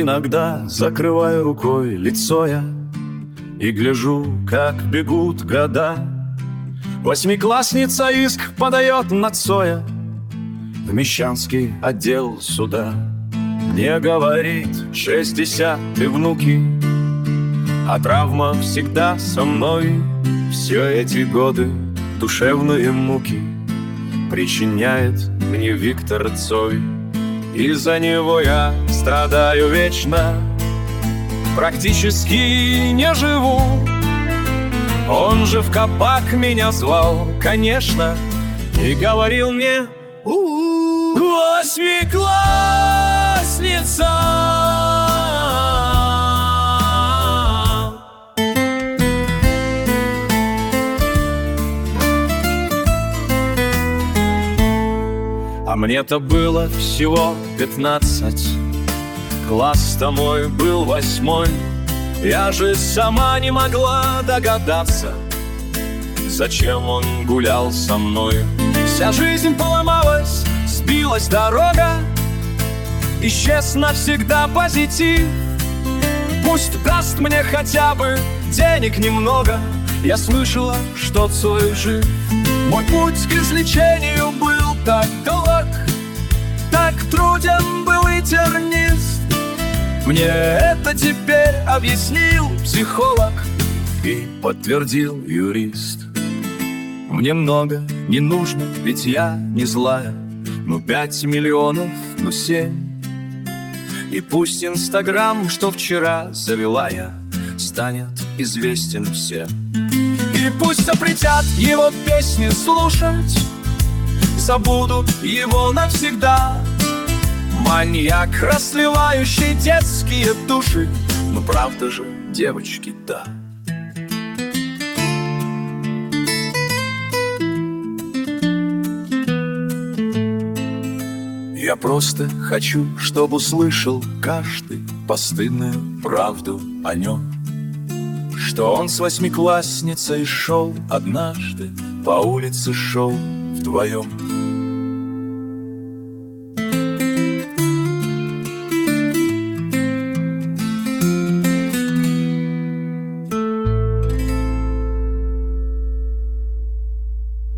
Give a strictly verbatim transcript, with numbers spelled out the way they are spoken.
Иногда закрываю рукой лицо я и гляжу, как бегут года. Восьмиклассница иск подает на Цоя в Мещанский отдел суда. Мне говорит шестьдесят и внуки, а травма всегда со мной. Все эти годы душевные муки причиняет мне Виктор Цой. Из-за него я страдаю вечно, практически не живу. Он же в кабак меня звал, конечно, и говорил мне: у-у-у, восьмиклассница. А мне-то было всего пятнадцать, класс-то мой был восьмой. Я же сама не могла догадаться, зачем он гулял со мной. Вся жизнь поломалась, сбилась дорога, исчез навсегда позитив. Пусть даст мне хотя бы денег немного, я слышала, что Цой жив. Мой путь к излечению был так долг, так труден был и тернист. Мне это теперь объяснил психолог и подтвердил юрист. Мне много не нужно, ведь я не злая. Ну пять миллионов, ну семь. И пусть Инстаграм, что вчера завела я, станет известен всем. И пусть запретят его песни слушать, забудут его навсегда. Маньяк, расливающий детские души, ну правда же, девочки, да. Я просто хочу, чтобы услышал каждый постыдную правду о нем, что он с восьмиклассницей шел однажды, по улице шел вдвоем.